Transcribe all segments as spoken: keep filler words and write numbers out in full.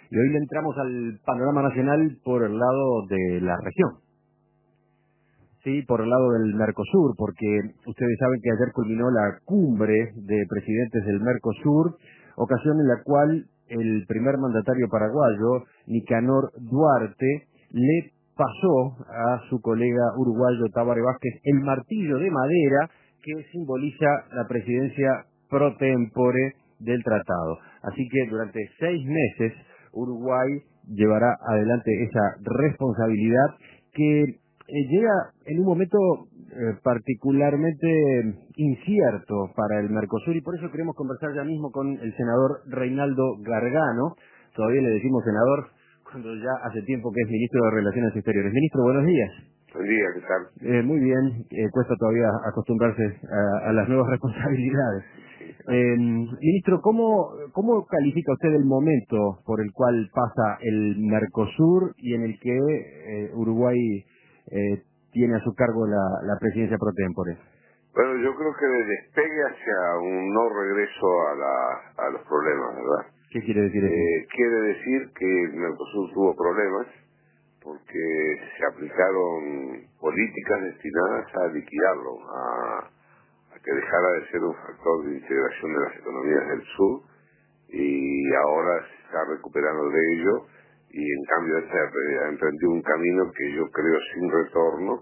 Y hoy le entramos al panorama nacional por el lado de la región. Sí, por el lado del Mercosur, porque ustedes saben que ayer culminó la cumbre de presidentes del Mercosur, ocasión en la cual el primer mandatario paraguayo, Nicanor Duarte, le pasó a su colega uruguayo Tabaré Vázquez el martillo de madera que simboliza la presidencia pro tempore del tratado. Así que durante seis meses Uruguay llevará adelante esa responsabilidad que eh, llega en un momento eh, particularmente incierto para el Mercosur, y por eso queremos conversar ya mismo con el senador Reinaldo Gargano. Todavía le decimos senador cuando ya hace tiempo que es ministro de Relaciones Exteriores. Ministro, buenos días. Buen día, ¿qué tal? Eh, muy bien, eh, cuesta todavía acostumbrarse a, a las nuevas responsabilidades. Eh, ministro, ¿cómo, ¿cómo califica usted el momento por el cual pasa el Mercosur y en el que eh, Uruguay eh, tiene a su cargo la, la presidencia pro tempore? Bueno, yo creo que de despegue hacia un no regreso a, la, a los problemas, ¿verdad? ¿Qué quiere decir eso? Eh, quiere decir que el Mercosur tuvo problemas porque se aplicaron políticas destinadas a liquidarlo, a, a que dejara de ser un factor de integración de las economías del sur, y ahora se está recuperando de ello, y en cambio se ha emprendido un camino que yo creo sin retorno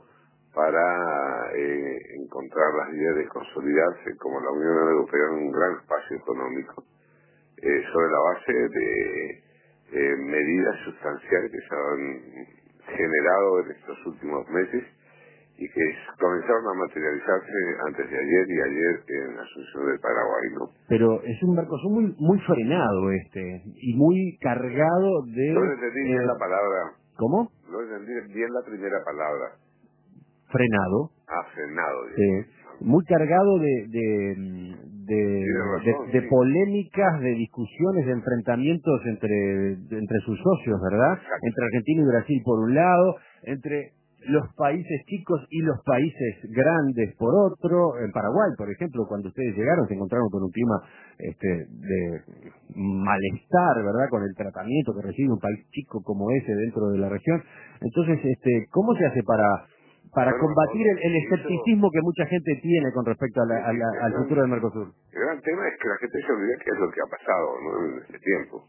para eh, encontrar las vías de consolidarse como la Unión Europea en un gran espacio económico, eh, sobre la base de eh, medidas sustanciales que se han generado en estos últimos meses y que comenzaron a materializarse antes de ayer y ayer en la Asunción del Paraguay, ¿no? Pero es un Mercosur muy muy frenado este y muy cargado de... No entendí eh, bien la palabra. ¿Cómo? No entendí bien la primera palabra. Frenado. Ah, frenado. Sí. Muy cargado de de, de, Tiene razón, de, de sí. polémicas, de discusiones, de enfrentamientos entre, entre sus socios, ¿verdad? Exacto. Entre Argentina y Brasil por un lado, entre los países chicos y los países grandes por otro. En Paraguay, por ejemplo, cuando ustedes llegaron se encontraron con un clima este, de malestar, ¿verdad? Con el tratamiento que recibe un país chico como ese dentro de la región. Entonces, este, ¿cómo se hace para para Bueno, combatir el, lo el que hizo... escepticismo que mucha gente tiene con respecto a la, Sí, a sí, la, el al gran, futuro del Mercosur? el gran tema es que la gente se olvida que es lo que ha pasado, ¿no? En este tiempo.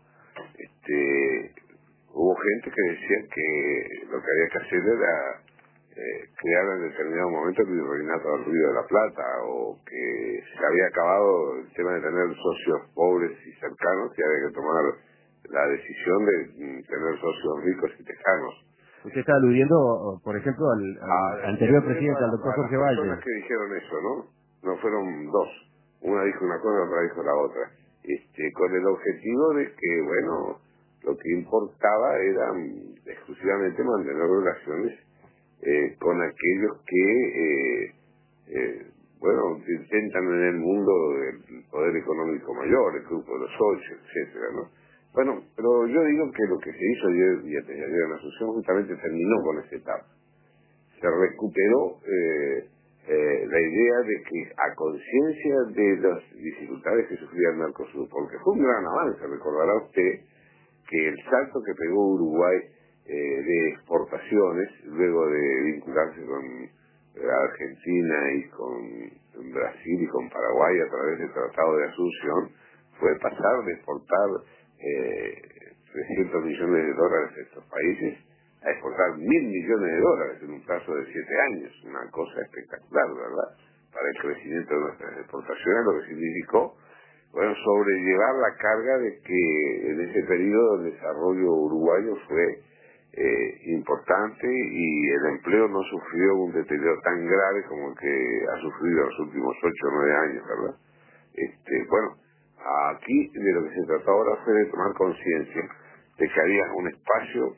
Este, hubo gente que decía que lo que había que hacer era eh, crear en determinado momento el virreinato del Río de la Plata, o que se había acabado el tema de tener socios pobres y cercanos, y había que tomar la decisión de mm, tener socios ricos y tejanos. Usted está aludiendo, por ejemplo, al, Ah, al anterior presidente, a, al doctor a las Jorge personas Valle. que dijeron eso, ¿no? No fueron dos. Una dijo una cosa, otra dijo la otra. Este, con el objetivo de que, bueno, lo que importaba era mm, exclusivamente mantener relaciones eh, con aquellos que, eh, eh, bueno, intentan en el mundo el poder económico mayor, el grupo de los ocho, etcétera, ¿no? Bueno, pero yo digo que lo que se hizo ayer y ayer en la Asunción justamente terminó con esta etapa. Se recuperó eh, eh, la idea de que, a conciencia de las dificultades que sufría el Mercosur, porque fue un gran avance, recordará usted que el salto que pegó Uruguay eh, de exportaciones, luego de vincularse con eh, Argentina y con Brasil y con Paraguay a través del Tratado de Asunción, fue pasar de exportar eh, trescientos millones de dólares a estos países a exportar mil millones de dólares en un plazo de siete años, una cosa espectacular, ¿verdad? Para el crecimiento de nuestras exportaciones, lo que significó, bueno, sobrellevar la carga de que en ese periodo el desarrollo uruguayo fue eh, importante y el empleo no sufrió un deterioro tan grave como el que ha sufrido en los últimos ocho o nueve años, ¿verdad? Este, bueno, aquí de lo que se trató ahora fue de tomar conciencia de que había un espacio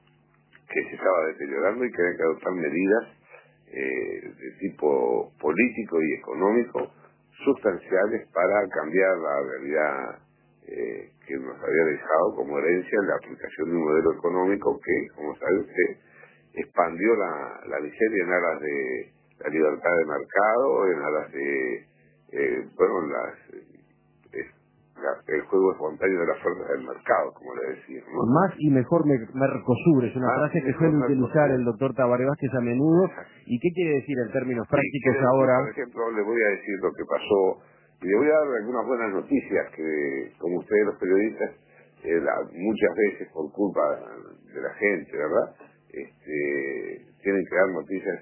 que se estaba deteriorando y que había que adoptar medidas eh, de tipo político y económico sustanciales para cambiar la realidad eh, que nos había dejado como herencia la aplicación de un modelo económico que, como sabe usted, expandió la, la miseria en aras de la libertad de mercado, en aras de, eh, bueno, las eh, la, el juego espontáneo de las fuerzas del mercado, como le decía, ¿no? Más y mejor Mercosur, es una Más frase que mejor suele utilizar Mercosur. el doctor Tabaré Vázquez a menudo. Exacto. ¿Y qué quiere decir en términos Sí, prácticos quiere decir, ahora? por ejemplo, le voy a decir lo que pasó, y le voy a dar algunas buenas noticias que, como ustedes los periodistas, eh, la- muchas veces por culpa de la gente, ¿verdad? Este, tienen que dar noticias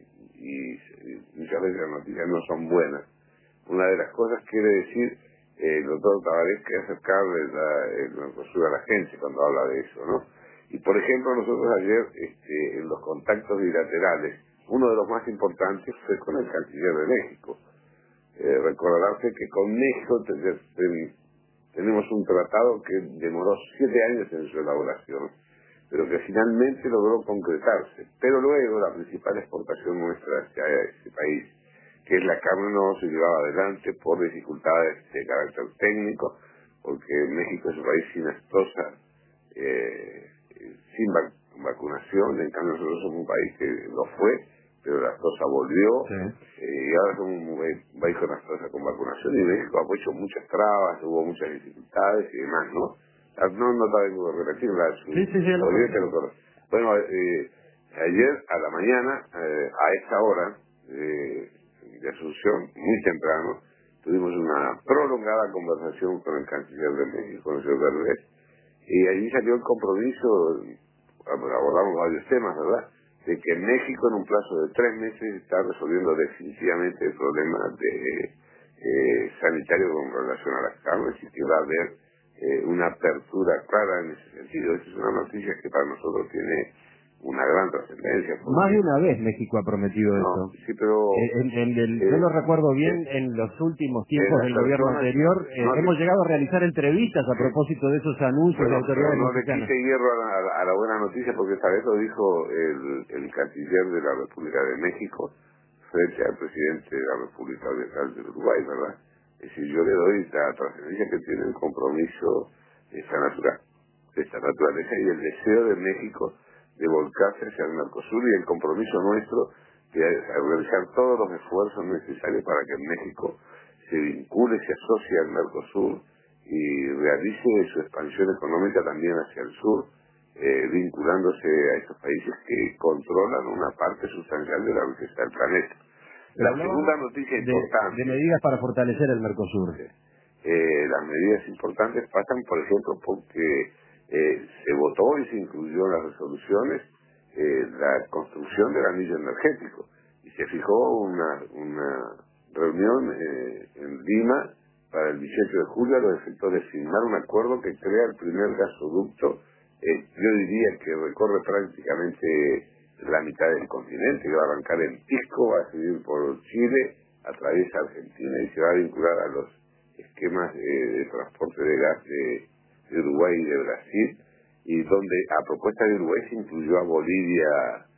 y, y muchas veces las noticias no son buenas. Una de las cosas quiere decir eh, el doctor Tabaré que acercarle la, el Mercosur a la gente cuando habla de eso, ¿no? Y por ejemplo nosotros ayer este, en los contactos bilaterales, uno de los más importantes fue con el canciller de México. Eh, recordarse que con México te- te- tenemos un tratado que demoró siete años en su elaboración, pero que finalmente logró concretarse. Pero luego la principal exportación nuestra hacia ese país, que es la carne, no se llevaba adelante por dificultades de carácter técnico, porque México es un país sin aftosa, eh, sin vac- vacunación. En cambio nosotros somos un país que lo fue, pero la aftosa volvió, Sí. eh, y ahora somos un país país con aftosa con vacunación, y México ha puesto muchas trabas, hubo muchas dificultades y demás, ¿no? Ah, No, no te tengo que repetir, la su Sí, sí, sí, lo oyente lo conozco. conoce. Bueno, eh, ayer a la mañana, eh, a esta hora eh, de Asunción, muy temprano, tuvimos una prolongada conversación con el canciller de México, con el señor Verdes, y allí salió el compromiso, abordamos varios temas, ¿verdad?, de que México en un plazo de tres meses está resolviendo definitivamente el problema de, eh, sanitario con relación a las carnes, y que va a haber eh, una apertura clara en ese sentido. Esa es una noticia que para nosotros tiene una gran trascendencia. Más de una vez México ha prometido No, eso. sí, pero Eh, En, en el- yo eh, lo recuerdo bien, eh, en los últimos en tiempos las del gobierno personas, anterior, eh, no, hemos llegado a realizar entrevistas a sí. propósito de esos anuncios de Bueno, pero autoridades no le mexicanas. quise hierro a la, a la- a la buena noticia, porque esta vez lo dijo el, el canciller de la República de México frente al presidente de la República Oriental del Uruguay, ¿verdad? Es decir, yo le doy la trascendencia que tiene el compromiso de esta, natura, de esta naturaleza y el deseo de México de volcarse hacia el Mercosur, y el compromiso nuestro de realizar todos los esfuerzos necesarios para que México se vincule, se asocie al Mercosur y realice su expansión económica también hacia el sur, eh, vinculándose a estos países que controlan una parte sustancial de la riqueza del planeta. Pero La segunda hablábamos noticia de, de importante, medidas para fortalecer el Mercosur. eh, las medidas importantes pasan, por ejemplo, porque eh, se votó y se incluyó en las resoluciones eh, la construcción del anillo energético, y se fijó una, una reunión eh, en Lima para el dieciocho de julio a los efectos de firmar un acuerdo que crea el primer gasoducto, eh, yo diría que recorre prácticamente la mitad del continente, que va a arrancar en Pisco, va a seguir por Chile, atraviesa Argentina y se va a vincular a los esquemas eh, de transporte de gas de, de Uruguay y de Brasil, y donde a propuesta de Uruguay se incluyó a Bolivia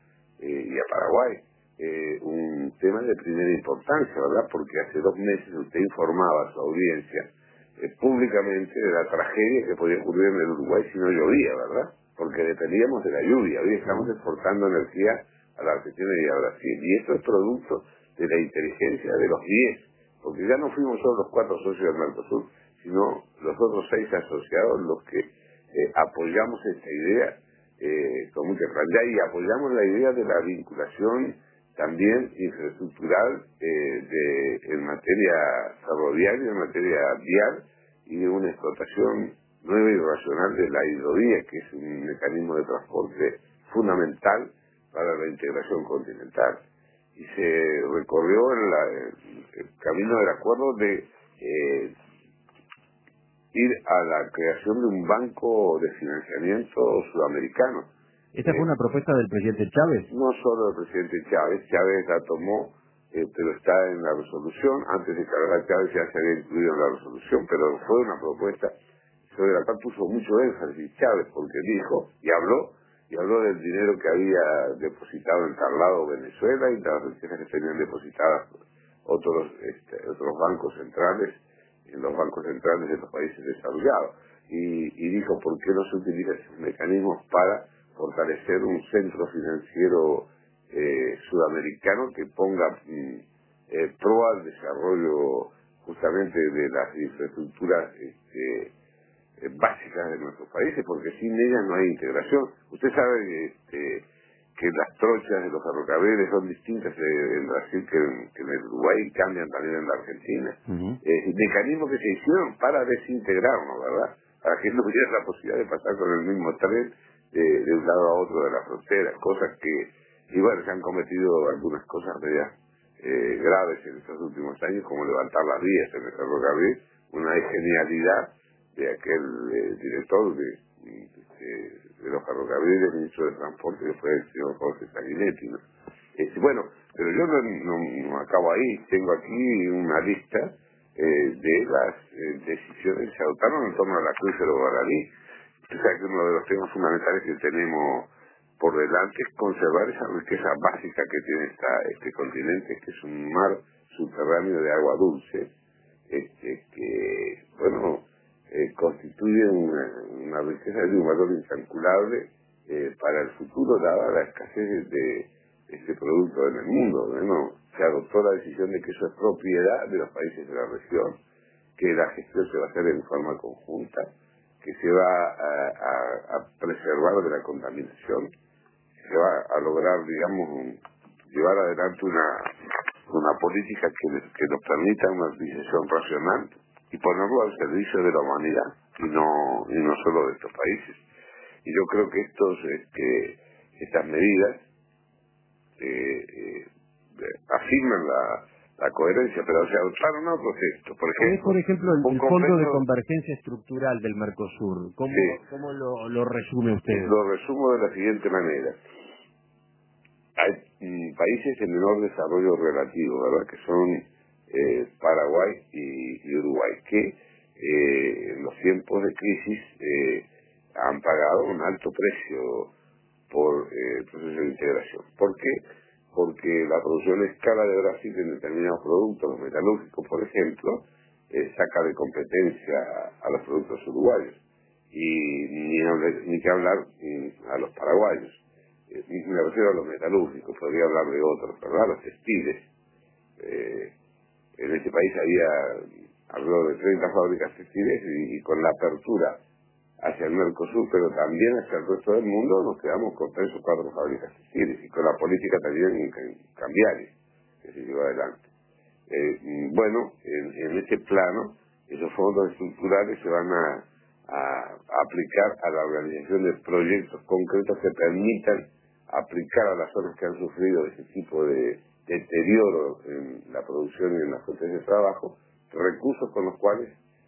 eh, y a Paraguay. Eh, un tema de primera importancia, ¿verdad? Porque hace dos meses usted informaba a su audiencia eh, públicamente de la tragedia que podía ocurrir en el Uruguay si no llovía, ¿verdad? Porque dependíamos de la lluvia. Hoy estamos exportando energía a la Argentina y a Brasil, y esto es producto de la inteligencia de los diez, porque ya no fuimos solo los cuatro socios del Mercosur, sino los otros seis asociados los que eh, apoyamos esta idea eh, con mucha claridad, y apoyamos la idea de la vinculación también infraestructural eh, de, en materia ferroviaria, en materia vial, y de una explotación nueva y racional de la hidrovía, que es un mecanismo de transporte fundamental para la integración continental. Y se recorrió en la, el, el camino del acuerdo de eh, ir a la creación de un banco de financiamiento sudamericano. Esta fue Eh, una propuesta del presidente Chávez. no solo el presidente Chávez, Chávez la tomó, eh, pero está en la resolución. Antes de cargar a Chávez ya se había incluido en la resolución, pero fue una propuesta sobre la cual puso mucho énfasis Chávez, porque dijo y habló y habló del dinero que había depositado en tal lado Venezuela, y las riquezas que tenían depositadas otros este, otros bancos centrales, en los bancos centrales de los países desarrollados, y, y dijo por qué no se utilizan esos mecanismos para fortalecer un centro financiero eh, sudamericano que ponga mm, eh, pro al desarrollo justamente de las infraestructuras este, eh, básicas de nuestros países, porque sin ellas no hay integración. Usted sabe este, que las trochas de los ferrocarriles son distintas en Brasil que en, que en el Uruguay, y cambian también en la Argentina. Uh-huh. Eh, mecanismos que se hicieron para desintegrarnos, ¿verdad? Para que no hubiera la posibilidad de pasar con el mismo tren eh, de un lado a otro de la frontera, cosas que, y bueno, se han cometido algunas cosas medias eh, graves en estos últimos años, como levantar las vías en el ferrocarril, una genialidad de aquel eh, director de, de, de los ferrocarriles, ministro de Transporte, que fue el señor Jorge Sanguinetti, ¿no? Este, bueno, pero yo no, no, no acabo ahí, tengo aquí una lista eh, de las eh, decisiones que se adoptaron en torno a la crucero guaraní. O sea que uno de los temas fundamentales que tenemos por delante es conservar esa riqueza básica que tiene esta, este continente, que es un mar subterráneo de agua dulce, este, que, bueno, eh, constituye una, una riqueza de un valor incalculable eh, para el futuro, dada la escasez de este producto en el mundo. Bueno, se adoptó la decisión de que eso es propiedad de los países de la región, que la gestión se va a hacer en forma conjunta, que se va a, a, a preservar de la contaminación, se va a lograr, digamos, un, llevar adelante una, una política que, les, que nos permita una utilización racional y ponerlo al servicio de la humanidad y no y no solo de estos países. Y yo creo que estos este, estas medidas eh, eh, afirman la, la coherencia, pero se adoptaron otros textos. Por ¿Cuál es, ejemplo, por ejemplo, el, un el Fondo de convenio, Convergencia Estructural del Mercosur? ¿Cómo, sí, cómo lo, lo resume usted? lo resumo de la siguiente manera. Hay mm, países en menor desarrollo relativo, ¿verdad?, que son eh, Paraguay y, y Uruguay, que eh, en los tiempos de crisis eh, han pagado un alto precio por eh, el proceso de integración. ¿Por qué? Porque la producción a escala de Brasil en determinados productos, los metalúrgicos, por ejemplo, eh, saca de competencia a, a los productos uruguayos, y ni, hable, ni que hablar mm, a los paraguayos. Eh, me refiero a los metalúrgicos, podría hablar de otros, ¿verdad? Los textiles. Eh, en este país había alrededor de treinta fábricas textiles y, y con la apertura hacia el Mercosur, pero también hacia el resto del mundo, nos quedamos con tres o cuatro fábricas textiles y con la política también cambiaria que se llevó adelante. Eh, bueno, en, en este plano, esos fondos estructurales se van a, a, a aplicar a la organización de proyectos concretos que permitan aplicar a las zonas que han sufrido ese tipo de deterioro en la producción y en las fuentes de trabajo, recursos con los cuales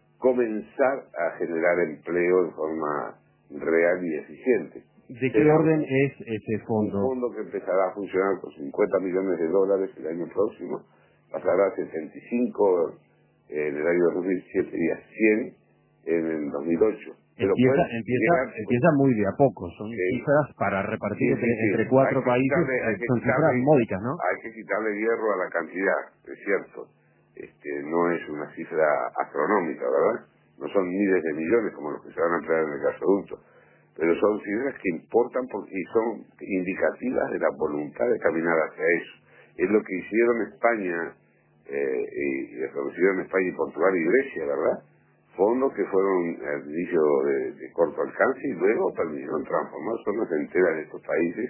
comenzar a generar empleo de forma real y eficiente. ¿De qué Será orden es ese fondo? Un fondo que empezará a funcionar con cincuenta millones de dólares el año próximo, pasará a setenta y cinco en el año dos mil siete y a cien en el dos mil ocho. Pero Empieza, puede empieza, llegar, empieza muy de a poco, son sí, cifras para repartir sí, entre, sí, sí. entre cuatro Hay que países, quitarle, hay que son cifras quitarle, módicas, ¿no? hay que quitarle hierro a la cantidad, es cierto. Este, no es una cifra astronómica, ¿verdad? No son miles de millones como los que se van a emplear en el gasoducto, pero son cifras que importan porque y son indicativas de la voluntad de caminar hacia eso. Es lo que hicieron España, eh, y, y lo que hicieron España y Portugal y Grecia, ¿verdad? Fondos que fueron al inicio de, de corto alcance y luego permitieron transformar zonas enteras de estos países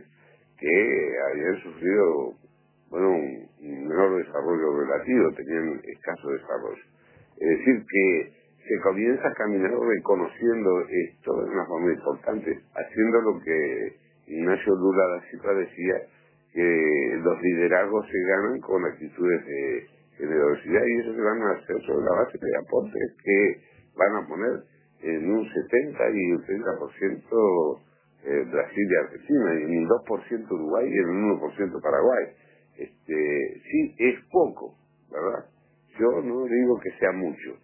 que habían sufrido, bueno, un, un menor desarrollo relativo, tenían escaso desarrollo. Es decir, que se comienza a caminar reconociendo esto de una forma importante, haciendo lo que Ignacio Lula da Silva decía, que los liderazgos se ganan con actitudes de generosidad, y eso se van a hacer sobre la base de aportes que van a poner en un setenta y un treinta por ciento eh, Brasil y Argentina, y en un dos por ciento Uruguay y en un uno por ciento Paraguay. Este, sí, es poco, ¿verdad? Yo no digo que sea mucho,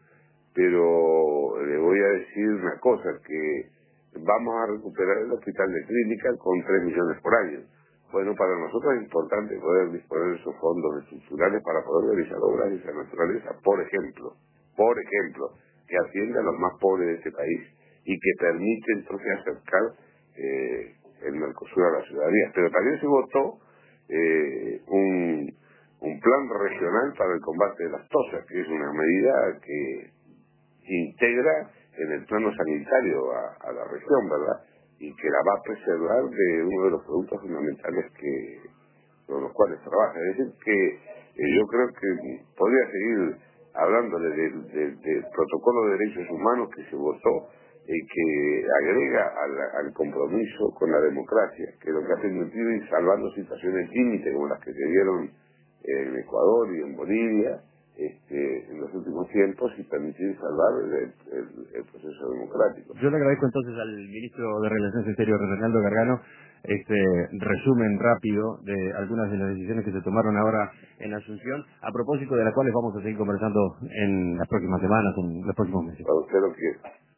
pero le voy a decir una cosa, que vamos a recuperar el hospital de clínica con tres millones por año. Bueno, para nosotros es importante poder disponer de esos fondos estructurales para poder realizar obras de esa naturaleza, por ejemplo, por ejemplo, que atienda a los más pobres de este país y que permite entonces acercar eh, el Mercosur a la ciudadanía. Pero también se votó eh, un, un plan regional para el combate de las tosas, que es una medida que integra en el plano sanitario a, a la región, ¿verdad? Y que la va a preservar de uno de los productos fundamentales que con los cuales trabaja. Es decir, que eh, yo creo que podría seguir hablándole del, del, del protocolo de derechos humanos que se votó y que agrega al, al compromiso con la democracia, que lo que ha permitido ir salvando situaciones límite como las que se dieron en Ecuador y en Bolivia este, en los últimos tiempos y permitir salvar el, el, el proceso democrático. Yo le agradezco entonces al ministro de Relaciones Exteriores, Reinaldo Gargano, este resumen rápido de algunas de las decisiones que se tomaron ahora en Asunción, a propósito de las cuales vamos a seguir conversando en las próximas semanas, en los próximos meses. Para usted lo que